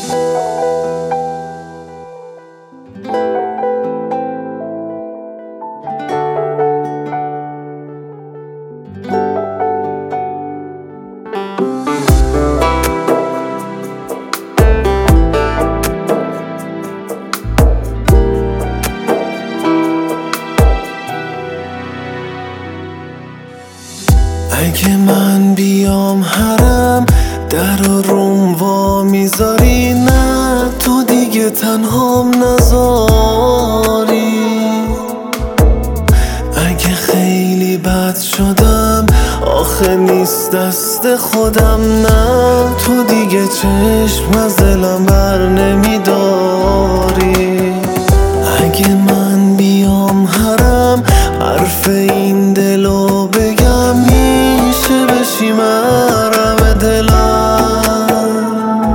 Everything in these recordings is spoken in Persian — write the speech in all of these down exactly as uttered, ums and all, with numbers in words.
اگه من بیام حرم در و روم وا میذاری، نه تو دیگه تنهام نذاری. اگه خیلی بد شدم آخه نیست دست خودم، نه تو دیگه چشم از دلم بر نمیداری. اگه من بیام حرم حرف این دلو بگم، میشه بشی محرم دلم.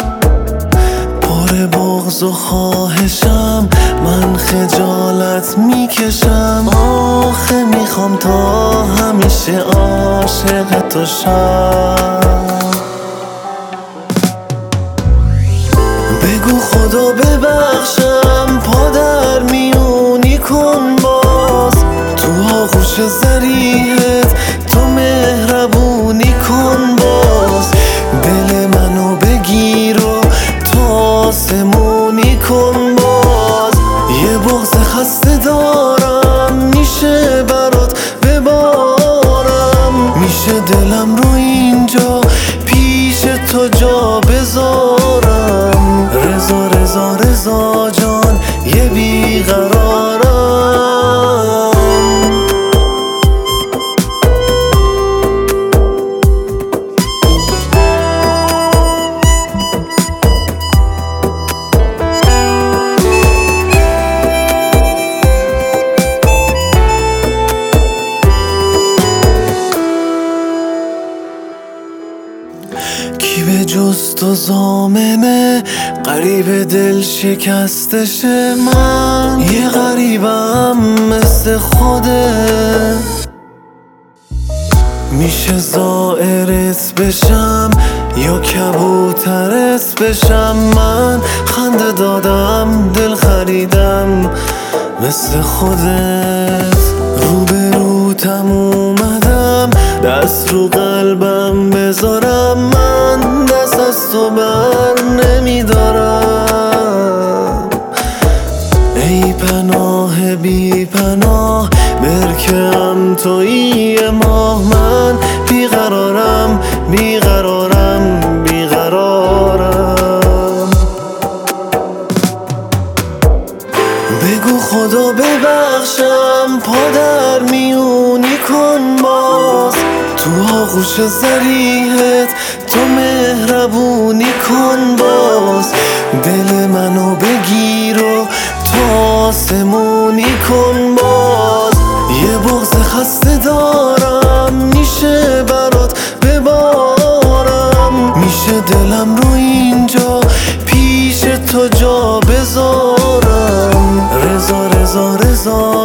پر بغض و خواهشم من خجالت میکشم، آخه میخوام تا همیشه عاشق تو شم. بگو خدا ببخشم پا در میونی کن باز، تو آغوش ظریحت تو مهربونی کن باز. دل منو بگیر و تا آسمونی کن باز. یه بغض خسته دارم میشه برات ببارم، میشه دلم رو اینجا پیش تو جا بذارم. رضا رضا رضا جان یه بیقرارم. کی به جز تو ضامنه غریب دل شکستشه؟ من یه غریبم مثل خوده. میشه زائرت بشم یا کبوترت بشم؟ من خنده دادم دل خریدم مثل خودت. رو به روتم اومدم دست رو قلبم بذارم، من دست از تو بر نمیدارم. ای پناه بی پناه برکم تویی ماه، من بیقرارم بیقرارم بیقرارم. بگو خدا ببخشم پا در میونی کن باز، تو آغوش ظریحت تو مهربونی کن باز. دل منو بگیر و تا آسمونی کن باز. یه بغض خسته دارم میشه برات ببارم، میشه دلم رو اینجا پیش تو جا بذارم. رضا رضا رضا